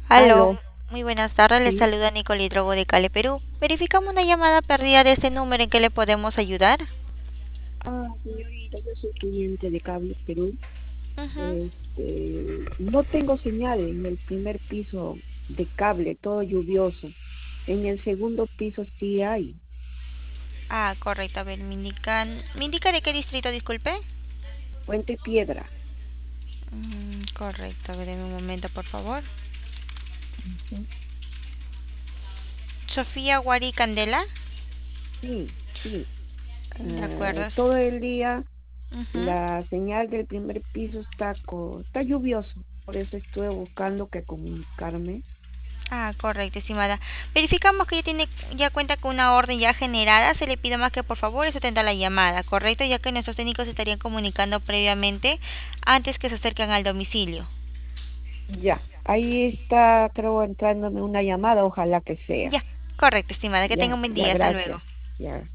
Aló, Aló, muy buenas tardes, les sí. saluda Nicole Hidrogo de Cali, Perú. Verificamos una llamada perdida de este número en que le podemos ayudar. Señorita, yo soy cliente de Cable Perú. Ujú. No tengo señal en el primer piso de cable, todo lluvioso. En el segundo piso sí hay. Ah, correcto, a ver, ¿me indica de qué distrito, disculpe? Puente Piedra. Correcto, a ver, deme un momento, por favor. Ujú. Sofía Guari Candela. Sí, sí. De acuerdo. Todo el día Ujú. la señal del primer piso está lluvioso. Por eso estuve buscando que comunicarme. Ah, correcto, estimada. Verificamos que ya cuenta con una orden ya generada. Se le pide más que por favor eso atenda la llamada, correcto, ya que nuestros técnicos estarían comunicando previamente antes que se acerquen al domicilio. Ya, ahí está, creo, entrándome una llamada, ojalá que sea. Ya, correcto, estimada. Que tenga Ya, un buen ya, día. Hasta luego. gracias. Ya.